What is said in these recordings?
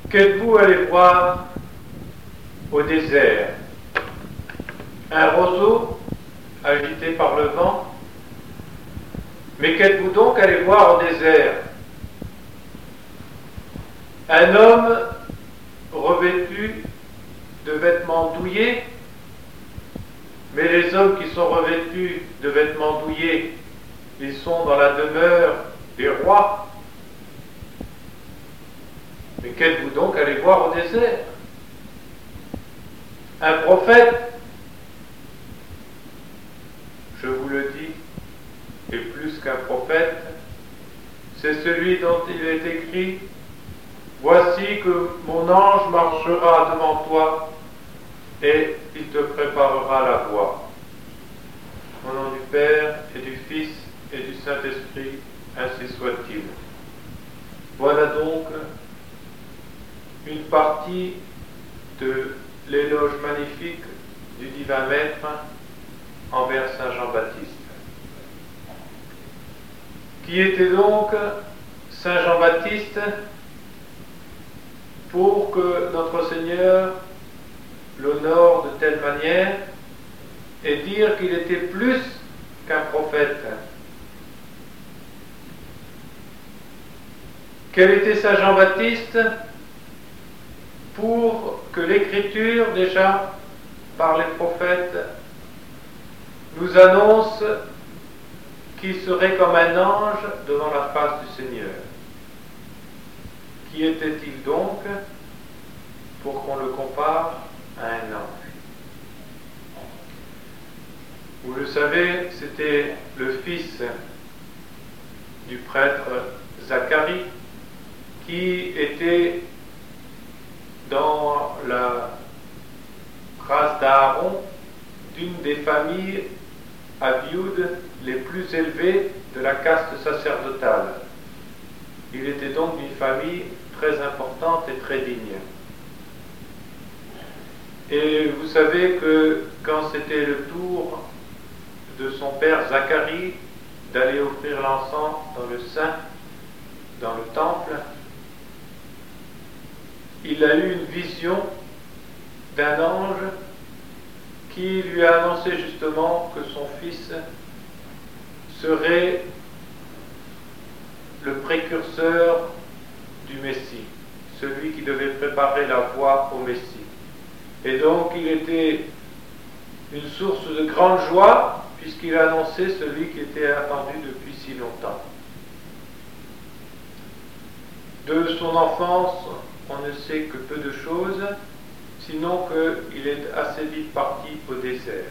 Qu'êtes-vous allé voir au désert? Un roseau agité par le vent? Mais qu'êtes-vous donc allé voir au désert? Un homme revêtu de vêtements douillés? Mais les hommes qui sont revêtus de vêtements douillés, ils sont dans la demeure des rois. Mais qu'êtes-vous donc allé voir au désert? Un prophète? Je vous le dis, et plus qu'un prophète, c'est celui dont il est écrit: voici que mon ange marchera devant toi, et il te préparera la voie. Au nom du Père, et du Fils, et du Saint-Esprit, ainsi soit-il. Voilà donc une partie de l'éloge magnifique du divin Maître envers Saint Jean-Baptiste. Qui était donc Saint Jean-Baptiste pour que notre Seigneur l'honore de telle manière et dire qu'il était plus qu'un prophète? Quel était Saint Jean-Baptiste pour que l'Écriture, déjà par les prophètes, nous annonce qu'il serait comme un ange devant la face du Seigneur? Qui était-il donc pour qu'on le compare à un ange? Vous le savez, c'était le fils du prêtre Zacharie, qui était dans la race d'Aaron, d'une des familles abioud les plus élevées de la caste sacerdotale. Il était donc d'une famille très importante et très digne. Et vous savez que quand c'était le tour de son père Zacharie d'aller offrir l'encens dans le saint, dans le temple, il a eu une vision d'un ange qui lui a annoncé justement que son fils serait le précurseur du Messie, celui qui devait préparer la voie au Messie. Et donc il était une source de grande joie puisqu'il a annoncé celui qui était attendu depuis si longtemps. De son enfance, on ne sait que peu de choses, sinon qu'il est assez vite parti au désert.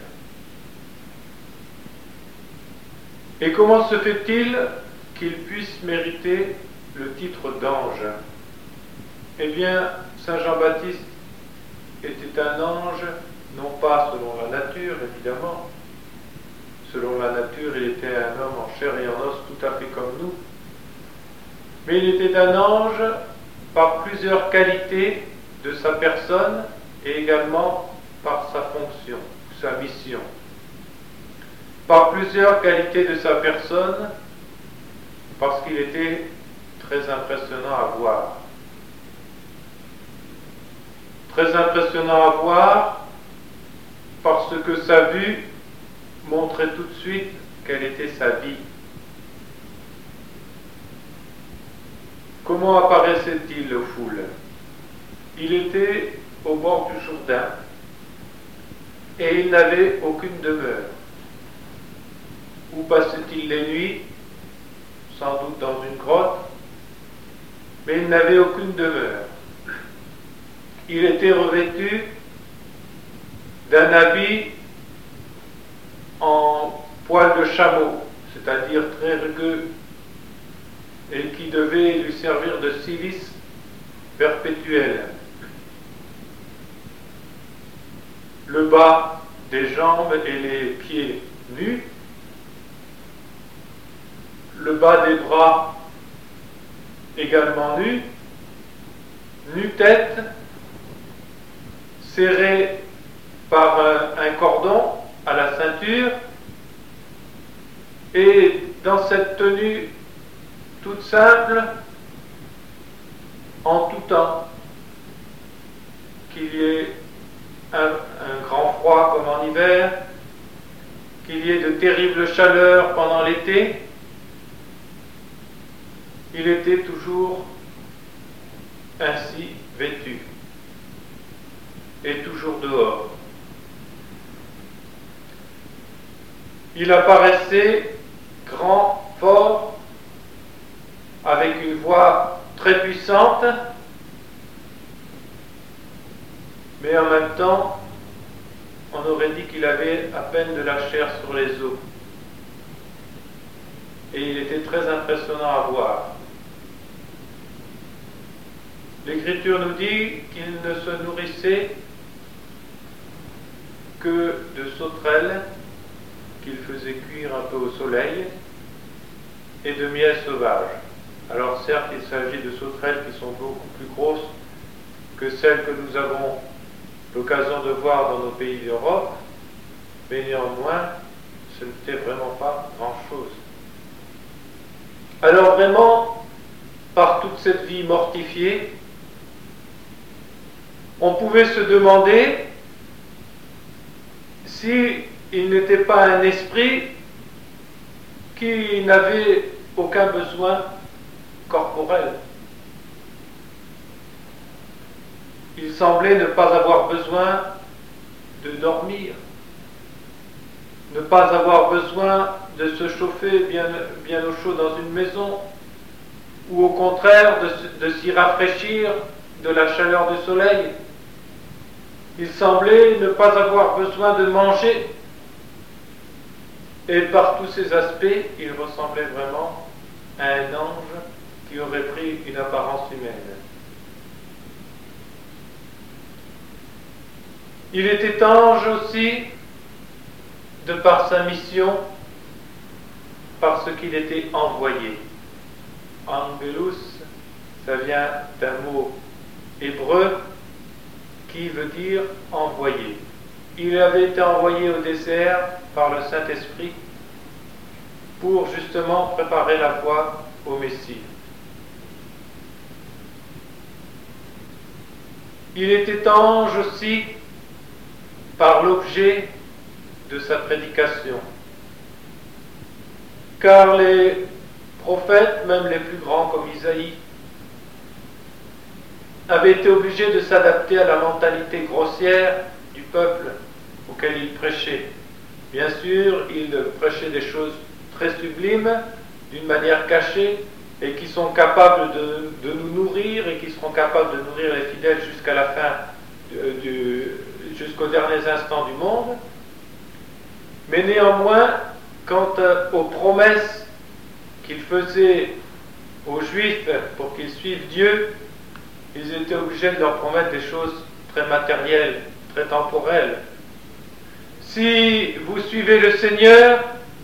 Et comment se fait-il qu'il puisse mériter le titre d'ange? Eh bien, Saint Jean-Baptiste était un ange, non pas selon la nature, évidemment. Selon la nature, il était un homme en chair et en os, tout à fait comme nous. Mais il était un ange par plusieurs qualités de sa personne et également par sa fonction, sa mission. Par plusieurs qualités de sa personne, parce qu'il était très impressionnant à voir. Très impressionnant à voir parce que sa vue montrait tout de suite quelle était sa vie. Comment apparaissait-il aux foules? Il était au bord du Jourdain et il n'avait aucune demeure. Où passait-il les nuits? Sans doute dans une grotte, mais il n'avait aucune demeure. Il était revêtu d'un habit en poil de chameau, c'est-à-dire très rugueux, et qui devait lui servir de cilice perpétuel. Le bas des jambes et les pieds nus, le bas des bras également nus, nu-tête, serré par un cordon à la ceinture, et dans cette tenue toute simple, en tout temps, qu'il y ait un grand froid comme en hiver, qu'il y ait de terribles chaleurs pendant l'été, il était toujours ainsi vêtu et toujours dehors. Il apparaissait grand, fort, avec une voix très puissante, mais en même temps, on aurait dit qu'il avait à peine de la chair sur les os. Et il était très impressionnant à voir. L'Écriture nous dit qu'il ne se nourrissait que de sauterelles qu'il faisait cuire un peu au soleil et de miel sauvage. Alors certes, il s'agit de sauterelles qui sont beaucoup plus grosses que celles que nous avons l'occasion de voir dans nos pays d'Europe, mais néanmoins, ce n'était vraiment pas grand-chose. Alors vraiment, par toute cette vie mortifiée, on pouvait se demander s'il n'était pas un esprit qui n'avait aucun besoin corporel. Il semblait ne pas avoir besoin de dormir, ne pas avoir besoin de se chauffer bien au chaud dans une maison, ou au contraire de s'y rafraîchir de la chaleur du soleil. Il semblait ne pas avoir besoin de manger. Et par tous ces aspects, il ressemblait vraiment à un ange qui aurait pris une apparence humaine. Il était ange aussi de par sa mission, parce qu'il était envoyé. Angelus, ça vient d'un mot hébreu qui veut dire envoyé. Il avait été envoyé au désert par le Saint-Esprit pour justement préparer la voie au Messie. Il était ange aussi par l'objet de sa prédication. Car les prophètes, même les plus grands comme Isaïe, avaient été obligés de s'adapter à la mentalité grossière du peuple auquel ils prêchaient. Bien sûr, ils prêchaient des choses très sublimes, d'une manière cachée, et qui sont capables de nous nourrir, et qui seront capables de nourrir les fidèles jusqu'à la fin, jusqu'aux derniers instants du monde. Mais néanmoins, quant aux promesses qu'ils faisaient aux Juifs pour qu'ils suivent Dieu, ils étaient obligés de leur promettre des choses très matérielles, très temporelles. Si vous suivez le Seigneur,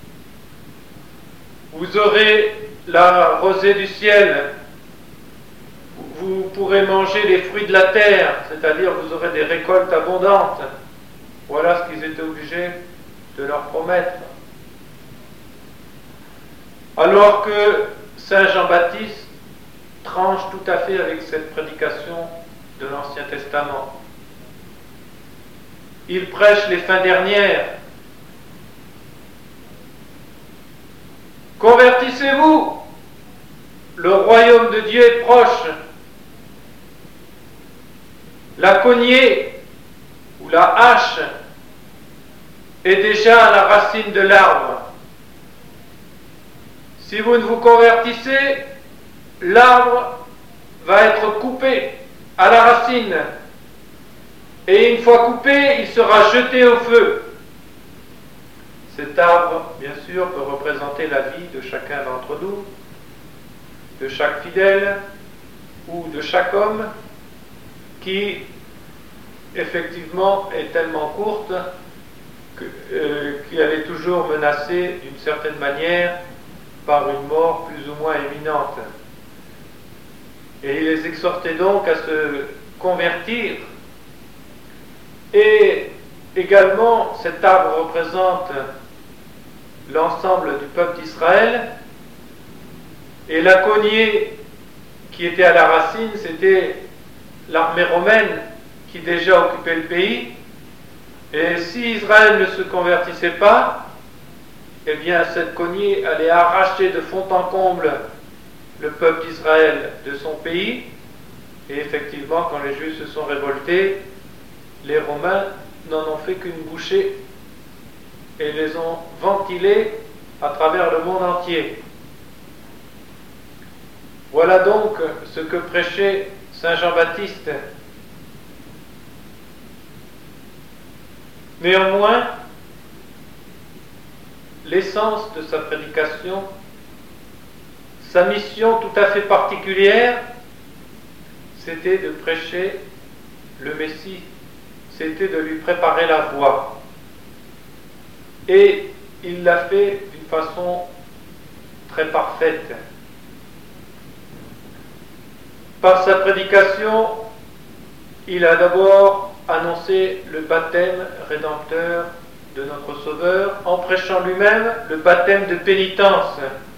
vous aurez la rosée du ciel, vous pourrez manger les fruits de la terre, c'est-à-dire vous aurez des récoltes abondantes. Voilà ce qu'ils étaient obligés de leur promettre. Alors que Saint Jean-Baptiste tranche tout à fait avec cette prédication de l'Ancien Testament. Il prêche les fins dernières. Convertissez-vous, le royaume de Dieu est proche. La cognée ou la hache est déjà à la racine de l'arbre. Si vous ne vous convertissez, l'arbre va être coupé à la racine. Et une fois coupé, il sera jeté au feu. Cet arbre, bien sûr, peut représenter la vie de chacun d'entre nous, de chaque fidèle ou de chaque homme qui, effectivement, est tellement courte qu'elle est toujours menacée d'une certaine manière par une mort plus ou moins imminente. Et il les exhortait donc à se convertir. Et également, cet arbre représente l'ensemble du peuple d'Israël, et la cognée qui était à la racine, c'était l'armée romaine qui déjà occupaient le pays. Et si Israël ne se convertissait pas, eh bien cette cognée allait arracher de fond en comble le peuple d'Israël de son pays. Et effectivement, quand les Juifs se sont révoltés, les Romains n'en ont fait qu'une bouchée et les ont ventilés à travers le monde entier. Voilà donc ce que prêchait Saint Jean-Baptiste. Néanmoins, l'essence de sa prédication, sa mission tout à fait particulière, c'était de prêcher le Messie, c'était de lui préparer la voie. Et il l'a fait d'une façon très parfaite. Par sa prédication, il a d'abord annoncé le baptême rédempteur de notre Sauveur en prêchant lui-même le baptême de pénitence.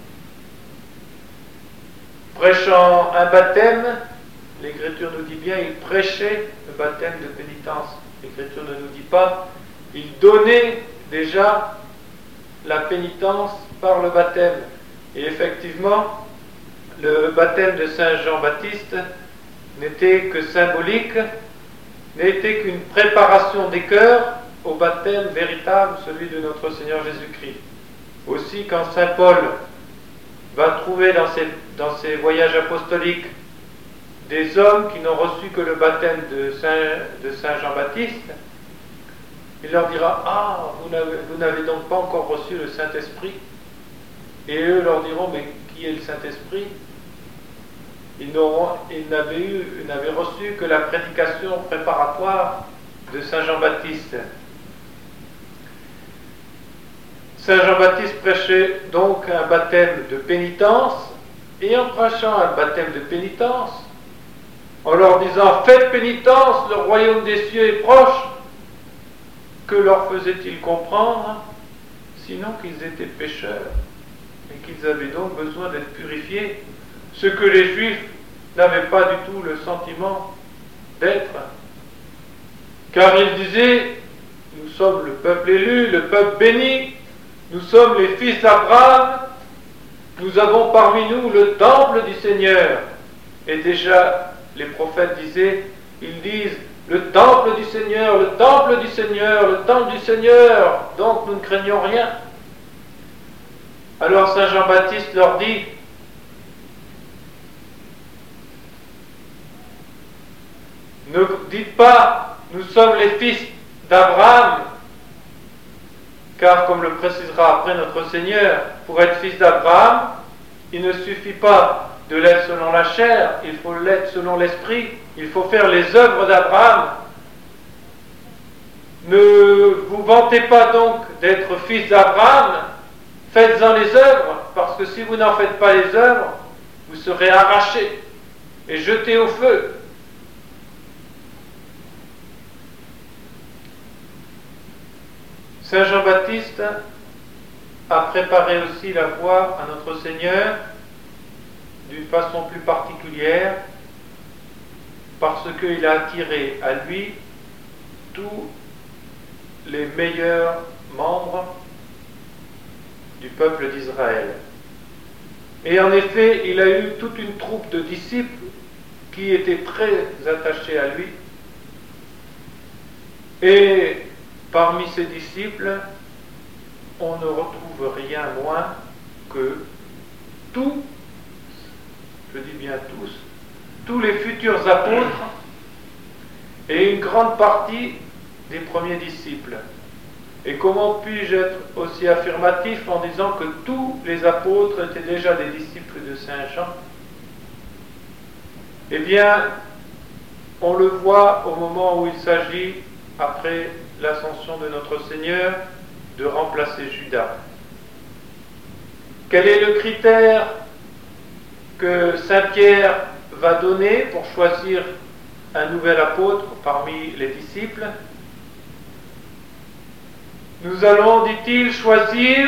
Prêchant un baptême, l'Écriture nous dit bien, il prêchait le baptême de pénitence. L'Écriture ne nous dit pas, il donnait déjà la pénitence par le baptême. Et effectivement, le baptême de Saint Jean-Baptiste n'était que symbolique, n'était qu'une préparation des cœurs au baptême véritable, celui de notre Seigneur Jésus-Christ. Aussi, quand Saint Paul va trouver dans ses voyages apostoliques des hommes qui n'ont reçu que le baptême de Saint Jean-Baptiste, il leur dira « Ah, vous n'avez donc pas encore reçu le Saint-Esprit ?» Et eux leur diront « Mais qui est le Saint-Esprit ?» Ils n'avaient reçu que la prédication préparatoire de Saint Jean-Baptiste. Saint Jean-Baptiste prêchait donc un baptême de pénitence, et en prêchant un baptême de pénitence, en leur disant « Faites pénitence, le royaume des cieux est proche », que leur faisait-il comprendre, sinon qu'ils étaient pécheurs, et qu'ils avaient donc besoin d'être purifiés, ce que les Juifs n'avaient pas du tout le sentiment d'être. Car ils disaient, nous sommes le peuple élu, le peuple béni, nous sommes les fils d'Abraham, nous avons parmi nous le temple du Seigneur. Et déjà, les prophètes ils disent, le temple du Seigneur, le temple du Seigneur, le temple du Seigneur, donc nous ne craignons rien. Alors Saint Jean-Baptiste leur dit, ne dites pas, nous sommes les fils d'Abraham, car comme le précisera après notre Seigneur, pour être fils d'Abraham, il ne suffit pas de l'être selon la chair, il faut l'être selon l'esprit, il faut faire les œuvres d'Abraham. Ne vous vantez pas donc d'être fils d'Abraham, faites-en les œuvres, parce que si vous n'en faites pas les œuvres, vous serez arrachés et jetés au feu. Saint Jean-Baptiste a préparé aussi la voie à notre Seigneur d'une façon plus particulière, parce qu'il a attiré à lui tous les meilleurs membres du peuple d'Israël. Et en effet, il a eu toute une troupe de disciples qui étaient très attachés à lui. Et parmi ces disciples, on ne retrouve rien moins que tous, je dis bien tous les futurs apôtres et une grande partie des premiers disciples. Et comment puis-je être aussi affirmatif en disant que tous les apôtres étaient déjà des disciples de Saint Jean? Eh bien, on le voit au moment où il s'agit, après l'ascension de notre Seigneur, de remplacer Judas. Quel est le critère que Saint Pierre va donner pour choisir un nouvel apôtre parmi les disciples? Nous allons, dit-il, choisir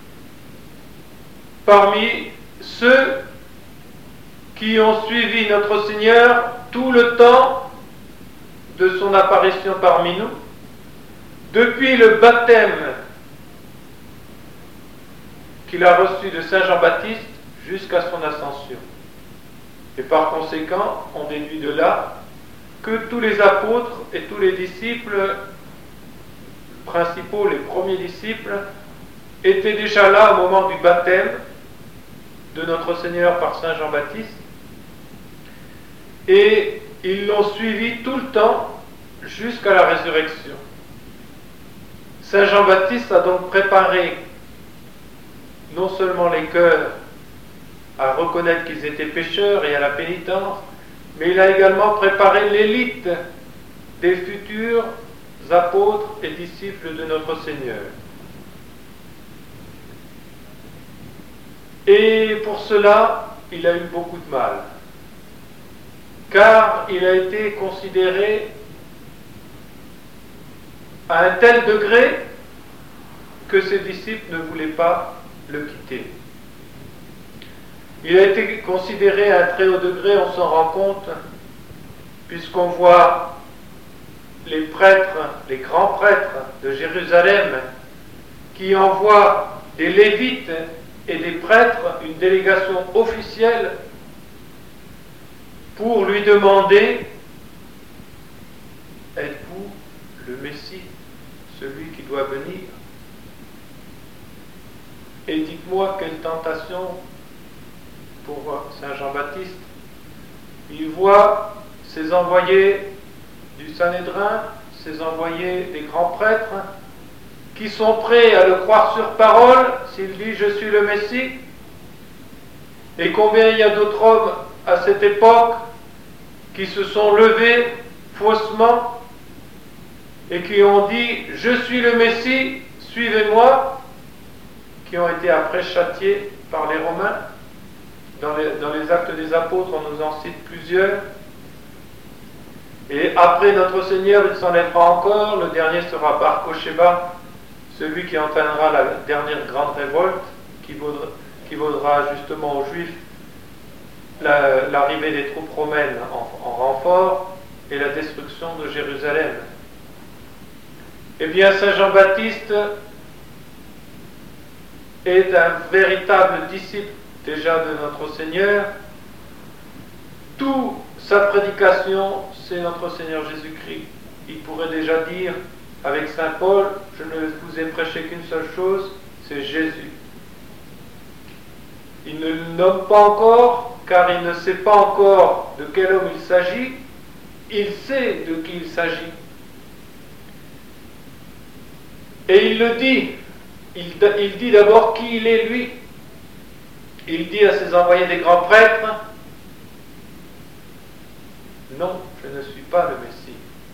parmi ceux qui ont suivi notre Seigneur tout le temps de son apparition parmi nous, depuis le baptême qu'il a reçu de Saint Jean-Baptiste jusqu'à son ascension. Et par conséquent, on déduit de là que tous les apôtres et tous les disciples principaux, les premiers disciples, étaient déjà là au moment du baptême de notre Seigneur par Saint Jean-Baptiste, et ils l'ont suivi tout le temps jusqu'à la résurrection. Saint Jean-Baptiste a donc préparé non seulement les cœurs à reconnaître qu'ils étaient pécheurs et à la pénitence, mais il a également préparé l'élite des futurs apôtres et disciples de notre Seigneur. Et pour cela, il a eu beaucoup de mal, car il a été considéré à un tel degré que ses disciples ne voulaient pas le quitter. Il a été considéré à un très haut degré, on s'en rend compte, puisqu'on voit les prêtres, les grands prêtres de Jérusalem, qui envoient des Lévites et des prêtres, une délégation officielle, pour lui demander: êtes-vous le Messie, celui qui doit venir? Et dites-moi quelle tentation pour Saint Jean-Baptiste. Il voit ces envoyés du Sanhédrin, ces envoyés des grands prêtres, qui sont prêts à le croire sur parole s'il dit « je suis le Messie ». Et combien il y a d'autres hommes à cette époque qui se sont levés faussement et qui ont dit « je suis le Messie, suivez-moi », qui ont été après châtiés par les Romains. Dans les Actes des Apôtres, on nous en cite plusieurs. Et après notre Seigneur, il s'en lèvera encore. Le dernier sera Bar Kokhba, celui qui entraînera la dernière grande révolte, qui vaudra justement aux Juifs l'arrivée des troupes romaines en renfort et la destruction de Jérusalem. Eh bien, Saint Jean-Baptiste est un véritable disciple déjà de notre Seigneur. Toute sa prédication, c'est notre Seigneur Jésus-Christ. Il pourrait déjà dire avec Saint Paul: je ne vous ai prêché qu'une seule chose, c'est Jésus. Il ne le nomme pas encore, car il ne sait pas encore de quel homme il s'agit. Il sait de qui il s'agit. Et il le dit. Il dit d'abord qui il est, lui. Il dit à ses envoyés des grands prêtres: non, je ne suis pas le Messie.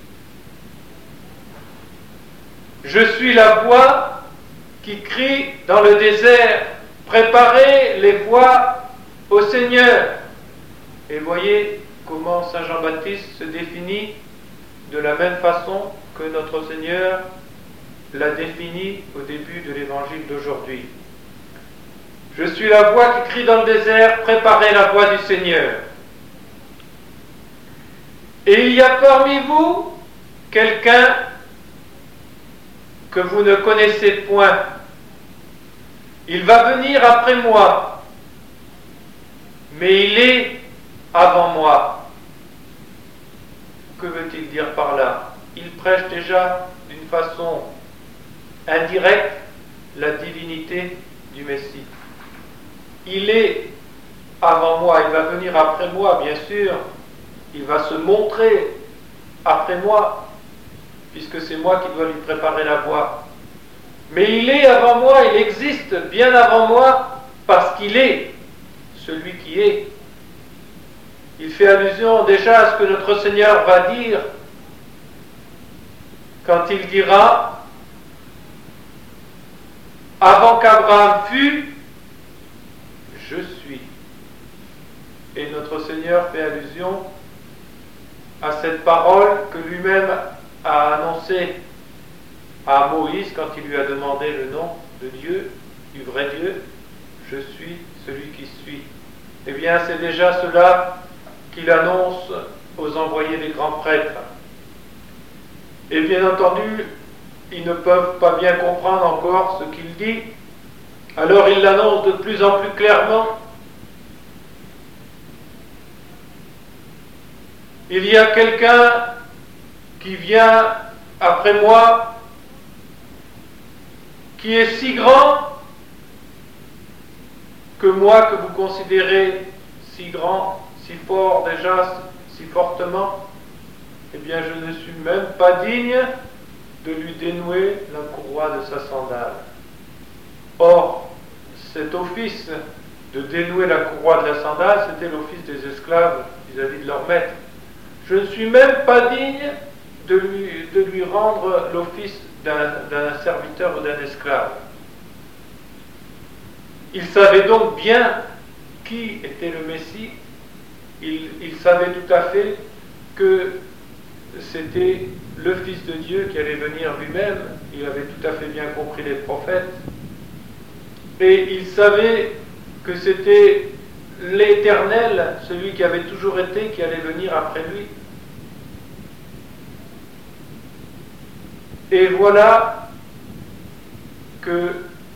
Je suis la voix qui crie dans le désert: préparez les voies au Seigneur. Et voyez comment Saint Jean-Baptiste se définit de la même façon que notre Seigneur l'a défini au début de l'évangile d'aujourd'hui. Je suis la voix qui crie dans le désert: préparez la voie du Seigneur. Et il y a parmi vous quelqu'un que vous ne connaissez point. Il va venir après moi, mais il est avant moi. Que veut-il dire par là? Il prêche déjà d'une façon indirecte la divinité du Messie. Il est avant moi, il va venir après moi, bien sûr. Il va se montrer après moi, puisque c'est moi qui dois lui préparer la voie. Mais il est avant moi, il existe bien avant moi, parce qu'il est celui qui est. Il fait allusion déjà à ce que notre Seigneur va dire quand il dira: avant qu'Abraham fût, je suis. Et notre Seigneur fait allusion à cette parole que lui-même a annoncée à Moïse quand il lui a demandé le nom de Dieu, du vrai Dieu: je suis celui qui suis. Eh bien, c'est déjà cela qu'il annonce aux envoyés des grands prêtres. Et bien entendu, ils ne peuvent pas bien comprendre encore ce qu'il dit. Alors il l'annonce de plus en plus clairement. Il y a quelqu'un qui vient après moi, qui est si grand que moi, que vous considérez si grand, si fort déjà, si fortement, eh bien je ne suis même pas digne de lui dénouer la courroie de sa sandale. Or, cet office de dénouer la courroie de la sandale, c'était l'office des esclaves vis-à-vis de leur maître. Je ne suis même pas digne de lui rendre l'office d'un serviteur ou d'un esclave. Il savait donc bien qui était le Messie. Il savait tout à fait que c'était le Fils de Dieu qui allait venir lui-même. Il avait tout à fait bien compris les prophètes. Et il savait que c'était l'Éternel, celui qui avait toujours été, qui allait venir après lui. Et voilà que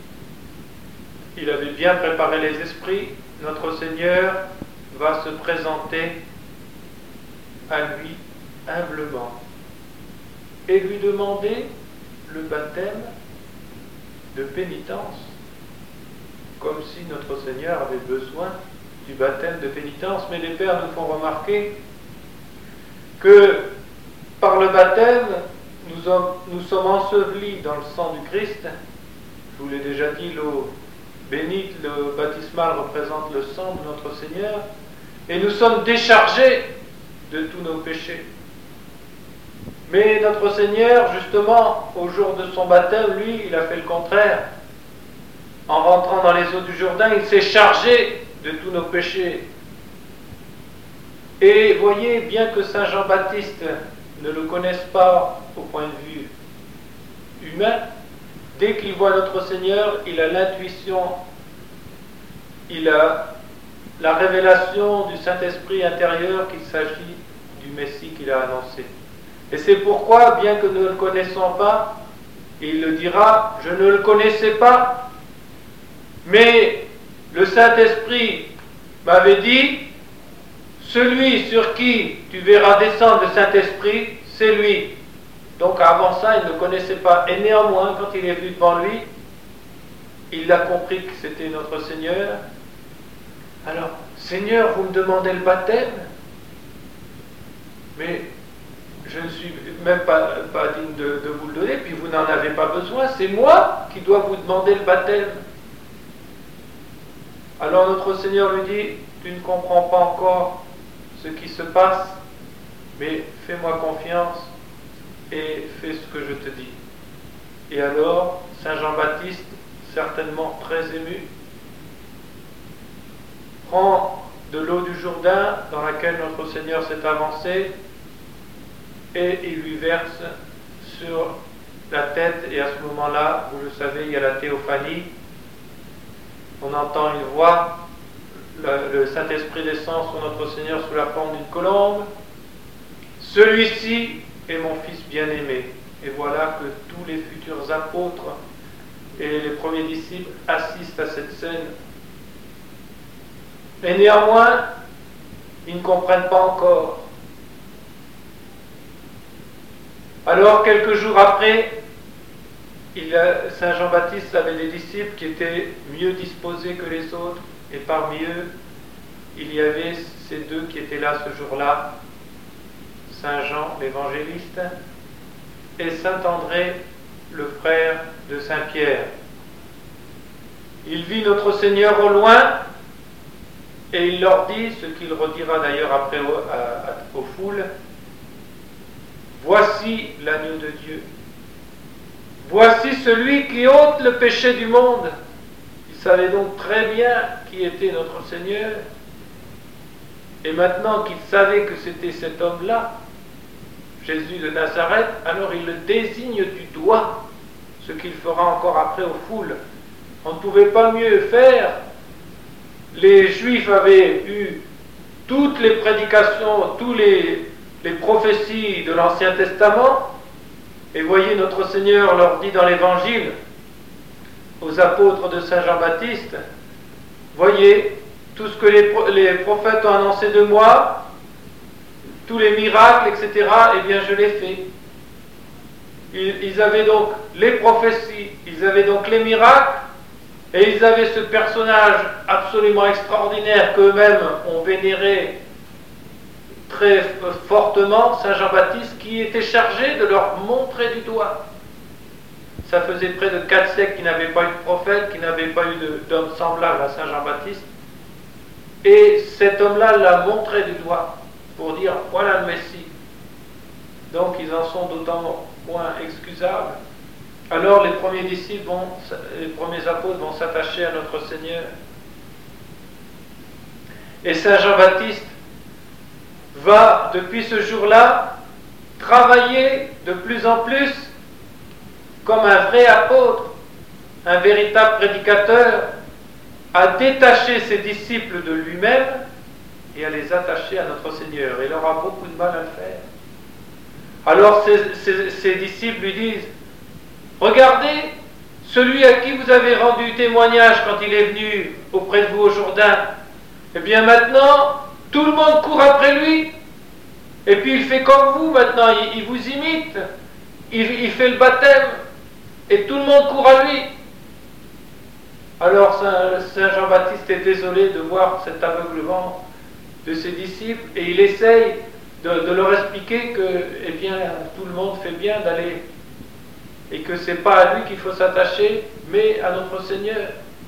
il avait bien préparé les esprits. Notre Seigneur va se présenter à lui humblement et lui demander le baptême de pénitence, comme si notre Seigneur avait besoin du baptême de pénitence. Mais les pères nous font remarquer que par le baptême, nous sommes ensevelis dans le sang du Christ. Je vous l'ai déjà dit, l'eau bénite, le baptismal représente le sang de notre Seigneur, et nous sommes déchargés de tous nos péchés. Mais notre Seigneur, justement, au jour de son baptême, lui, il a fait le contraire. En rentrant dans les eaux du Jourdain, il s'est chargé de tous nos péchés. Et voyez, bien que Saint Jean-Baptiste ne le connaisse pas au point de vue humain, dès qu'il voit notre Seigneur, il a l'intuition, il a la révélation du Saint-Esprit intérieur qu'il s'agit du Messie qu'il a annoncé. Et c'est pourquoi, bien que nous ne le connaissons pas, il le dira, je ne le connaissais pas, mais le Saint-Esprit m'avait dit, celui sur qui tu verras descendre le Saint-Esprit, c'est lui. Donc avant ça, il ne connaissait pas. Et néanmoins, quand il est venu devant lui, il a compris que c'était notre Seigneur. Alors, Seigneur, vous me demandez le baptême, mais je ne suis même pas digne de vous le donner, puis vous n'en avez pas besoin, c'est moi qui dois vous demander le baptême. Alors notre Seigneur lui dit, tu ne comprends pas encore ce qui se passe, mais fais-moi confiance et fais ce que je te dis. Et alors, Saint Jean-Baptiste, certainement très ému, prend de l'eau du Jourdain dans laquelle notre Seigneur s'est avancé et il lui verse sur la tête, et à ce moment-là, vous le savez, il y a la théophanie, on entend une voix, le Saint-Esprit descend sur notre Seigneur sous la forme d'une colombe. Celui-ci est mon Fils bien-aimé. Et voilà que tous les futurs apôtres et les premiers disciples assistent à cette scène. Et néanmoins, ils ne comprennent pas encore. Alors, quelques jours après, Saint Jean-Baptiste avait des disciples qui étaient mieux disposés que les autres, et parmi eux, il y avait ces deux qui étaient là ce jour-là, Saint Jean l'évangéliste et Saint André, le frère de Saint Pierre. Il vit notre Seigneur au loin et il leur dit, ce qu'il redira d'ailleurs après aux foules, « Voici l'agneau de Dieu. Voici celui qui ôte le péché du monde. » Il savait donc très bien qui était notre Seigneur. Et maintenant qu'il savait que c'était cet homme-là, Jésus de Nazareth, alors il le désigne du doigt, ce qu'il fera encore après aux foules. On ne pouvait pas mieux faire. Les Juifs avaient eu toutes les prédications, toutes les prophéties de l'Ancien Testament, Et voyez, notre Seigneur leur dit dans l'Évangile, aux apôtres de Saint Jean-Baptiste, voyez, tout ce que les prophètes ont annoncé de moi, tous les miracles, etc., eh bien je l'ai fait. Ils avaient donc les prophéties, ils avaient donc les miracles, et ils avaient ce personnage absolument extraordinaire qu'eux-mêmes ont vénéré très fortement, Saint Jean-Baptiste, qui était chargé de leur montrer du doigt. Ça faisait près de 4 siècles qu'ils n'avaient pas eu de prophète, qu'ils n'avaient pas eu d'homme semblable à Saint Jean-Baptiste. Et cet homme-là l'a montré du doigt pour dire, voilà le Messie. Donc ils en sont d'autant moins excusables. Alors les premiers disciples, les premiers apôtres vont s'attacher à notre Seigneur. Et Saint Jean-Baptiste va, depuis ce jour-là, travailler de plus en plus comme un vrai apôtre, un véritable prédicateur, à détacher ses disciples de lui-même et à les attacher à notre Seigneur. Il aura beaucoup de mal à le faire. Alors ses disciples lui disent, regardez, celui à qui vous avez rendu témoignage quand il est venu auprès de vous au Jourdain, eh bien maintenant, tout le monde court après lui, et puis il fait comme vous maintenant, il vous imite, il fait le baptême, et tout le monde court à lui. Alors Saint Jean-Baptiste est désolé de voir cet aveuglement de ses disciples, et il essaye de leur expliquer que, eh bien, tout le monde fait bien d'aller, et que c'est pas à lui qu'il faut s'attacher, mais à notre Seigneur.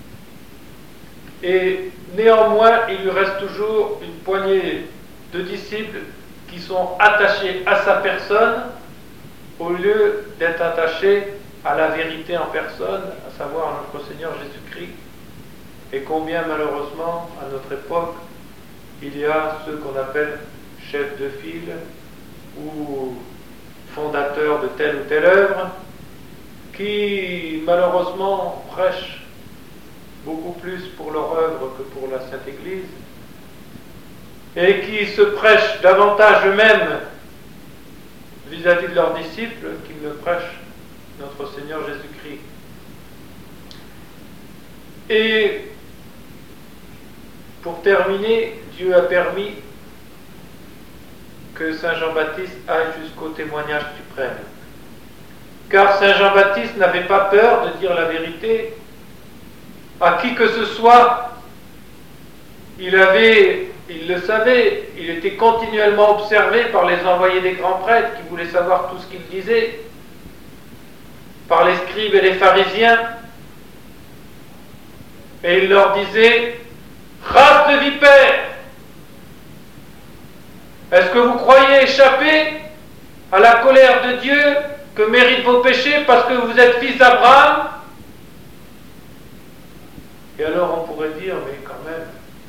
Et néanmoins, il lui reste toujours une poignée de disciples qui sont attachés à sa personne, au lieu d'être attachés à la vérité en personne, à savoir à notre Seigneur Jésus-Christ. Et combien malheureusement, à notre époque, il y a ceux qu'on appelle chefs de file ou fondateurs de telle ou telle œuvre, qui malheureusement prêchent beaucoup plus pour leur œuvre que pour la Sainte Église, et qui se prêchent davantage eux-mêmes vis-à-vis de leurs disciples qu'ils ne prêchent notre Seigneur Jésus-Christ. Et pour terminer, Dieu a permis que Saint Jean-Baptiste aille jusqu'au témoignage suprême. Car Saint Jean-Baptiste n'avait pas peur de dire la vérité à qui que ce soit. Il le savait, il était continuellement observé par les envoyés des grands prêtres qui voulaient savoir tout ce qu'il disait, par les scribes et les pharisiens, et il leur disait, race de vipères, est-ce que vous croyez échapper à la colère de Dieu que méritent vos péchés parce que vous êtes fils d'Abraham? Et alors on pourrait dire, mais quand même,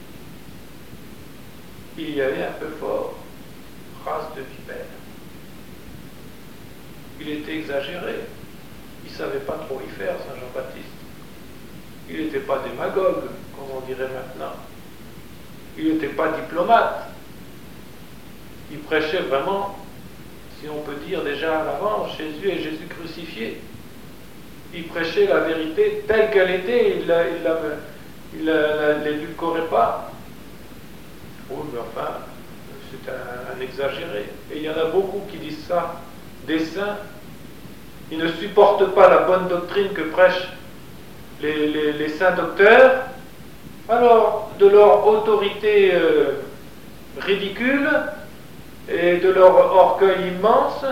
il y allait un peu fort, race de vipères. Il était exagéré, il ne savait pas trop y faire, Saint Jean-Baptiste. Il n'était pas démagogue, comme on dirait maintenant. Il n'était pas diplomate. Il prêchait vraiment, si on peut dire déjà à l'avance, Jésus et Jésus crucifié. Il prêchait la vérité telle qu'elle était, il ne l'édulcorait pas. Oui, mais enfin, c'est un exagéré. Et il y en a beaucoup qui disent ça, des saints. Ils ne supportent pas la bonne doctrine que prêchent les saints docteurs. Alors, de leur autorité ridicule et de leur orgueil immense,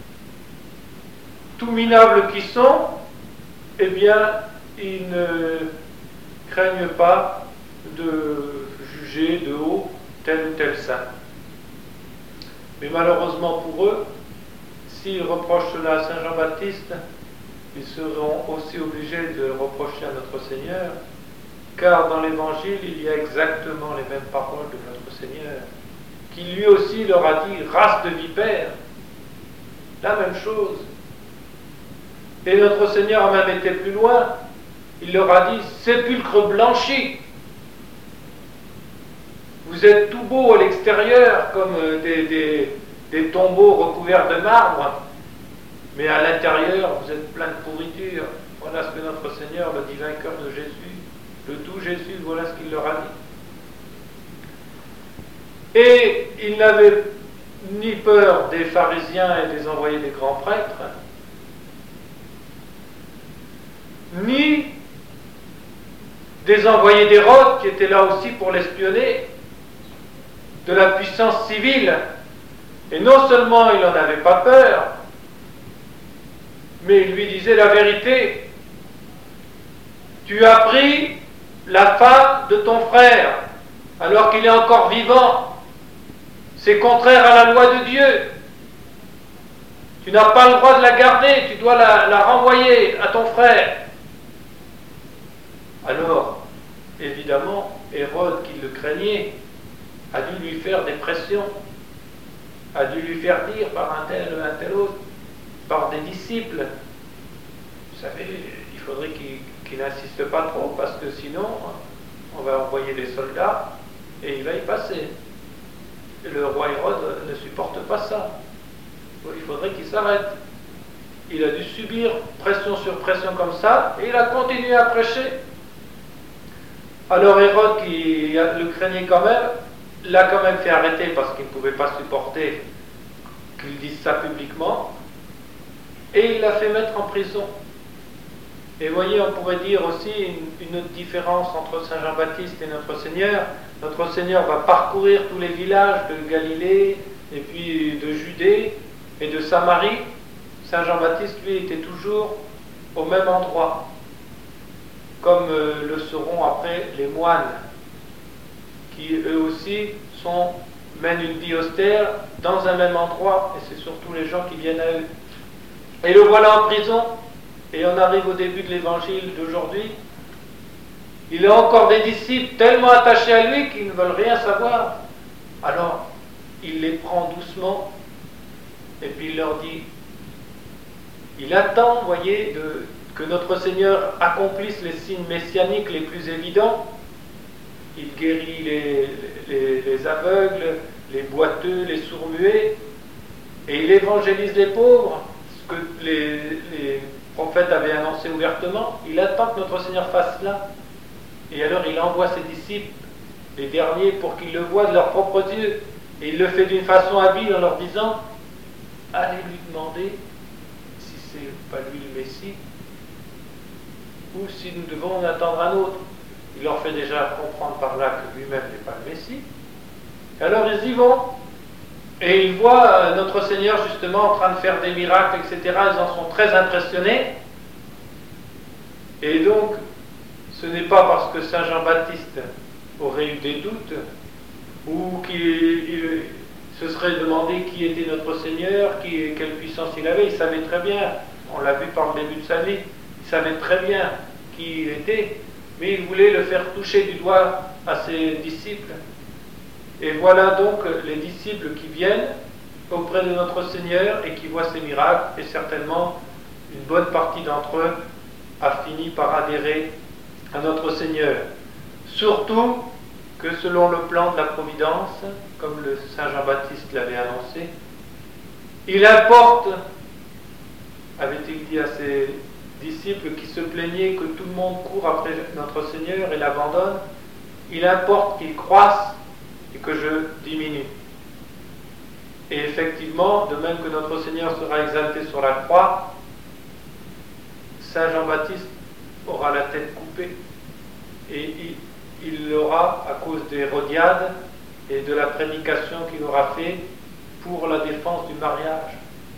tout minables qu'ils sont, eh bien, ils ne craignent pas de juger de haut tel ou tel saint. Mais malheureusement pour eux, s'ils reprochent cela à Saint Jean-Baptiste, ils seront aussi obligés de le reprocher à notre Seigneur, car dans l'Évangile, il y a exactement les mêmes paroles de notre Seigneur, qui lui aussi leur a dit « race de vipères », la même chose. Et notre Seigneur a même été plus loin, il leur a dit « sépulcre blanchi ». Vous êtes tout beaux à l'extérieur, comme des tombeaux recouverts de marbre, mais à l'intérieur, vous êtes plein de pourriture. Voilà ce que notre Seigneur, le divin cœur de Jésus, le tout Jésus, voilà ce qu'il leur a dit. Et il n'avait ni peur des pharisiens et des envoyés des grands prêtres, ni des envoyés d'Hérode qui étaient là aussi pour l'espionner, de la puissance civile. Et non seulement il n'en avait pas peur, mais il lui disait la vérité. Tu as pris la femme de ton frère alors qu'il est encore vivant. C'est contraire à la loi de Dieu. Tu n'as pas le droit de la garder, tu dois la renvoyer à ton frère. Alors, évidemment, Hérode, qui le craignait, a dû lui faire des pressions, a dû lui faire dire par un tel autre, par des disciples. Vous savez, il faudrait qu'il n'insiste pas trop, parce que sinon, on va envoyer des soldats et il va y passer. Le roi Hérode ne supporte pas ça. Il faudrait qu'il s'arrête. Il a dû subir pression sur pression comme ça, et il a continué à prêcher. Alors Hérode, qui le craignait quand même, l'a quand même fait arrêter parce qu'il ne pouvait pas supporter qu'il dise ça publiquement, et il l'a fait mettre en prison. Et vous voyez, on pourrait dire aussi une autre différence entre Saint Jean-Baptiste et notre Seigneur. Notre Seigneur va parcourir tous les villages de Galilée, et puis de Judée et de Samarie. Saint Jean-Baptiste, lui, était toujours au même endroit, comme le seront après les moines, qui eux aussi mènent une vie austère dans un même endroit, et c'est surtout les gens qui viennent à eux. Et le voilà en prison, et on arrive au début de l'évangile d'aujourd'hui. Il a encore des disciples tellement attachés à lui qu'ils ne veulent rien savoir. Alors, il les prend doucement, et puis il leur dit, il attend, vous voyez, que notre Seigneur accomplisse les signes messianiques les plus évidents. Il guérit les aveugles, les boiteux, les sourds-muets, et il évangélise les pauvres, ce que les prophètes avaient annoncé ouvertement. Il attend que notre Seigneur fasse cela. Et alors il envoie ses disciples, les derniers, pour qu'ils le voient de leurs propres yeux. Et il le fait d'une façon habile en leur disant, allez lui demander si c'est pas lui le Messie, ou si nous devons en attendre un autre. Il leur fait déjà comprendre par là que lui-même n'est pas le Messie. Alors ils y vont, et ils voient notre Seigneur justement en train de faire des miracles, etc. Ils en sont très impressionnés. Et donc, ce n'est pas parce que Saint Jean-Baptiste aurait eu des doutes, ou qu'il se serait demandé qui était notre Seigneur, quelle puissance il avait. Il savait très bien, on l'a vu par le début de sa vie, il savait très bien qui il était, mais il voulait le faire toucher du doigt à ses disciples. Et voilà donc les disciples qui viennent auprès de notre Seigneur et qui voient ces miracles, et certainement une bonne partie d'entre eux a fini par adhérer à notre Seigneur. Surtout que selon le plan de la Providence, comme le Saint Jean-Baptiste l'avait annoncé, il importe, avait-il dit à ses disciples qui se plaignaient que tout le monde court après notre Seigneur et l'abandonne, il importe qu'il croisse et que je diminue. Et effectivement, de même que notre Seigneur sera exalté sur la croix, Saint Jean-Baptiste aura la tête coupée, et il l'aura à cause des Hérodiades et de la prédication qu'il aura fait pour la défense du mariage.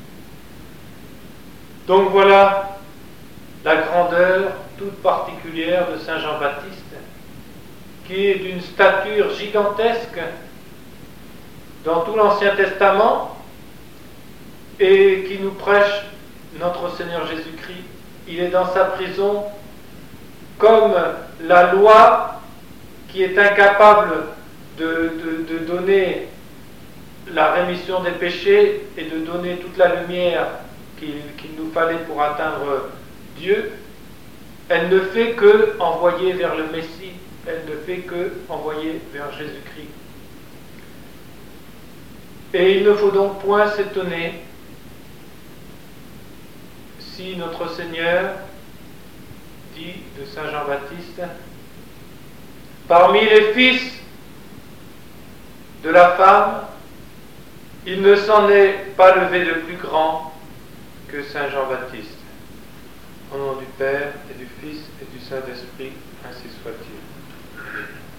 Donc voilà la grandeur toute particulière de Saint Jean-Baptiste, qui est d'une stature gigantesque dans tout l'Ancien Testament et qui nous prêche notre Seigneur Jésus-Christ. Il est dans sa prison comme la loi qui est incapable de donner la rémission des péchés et de donner toute la lumière qu'il nous fallait pour atteindre Dieu. Elle ne fait que envoyer vers le Messie, elle ne fait que envoyer vers Jésus-Christ. Et il ne faut donc point s'étonner Ici, notre Seigneur dit de Saint Jean-Baptiste, parmi les fils de la femme, il ne s'en est pas levé de plus grand que Saint Jean-Baptiste. Au nom du Père et du Fils et du Saint-Esprit, ainsi soit-il.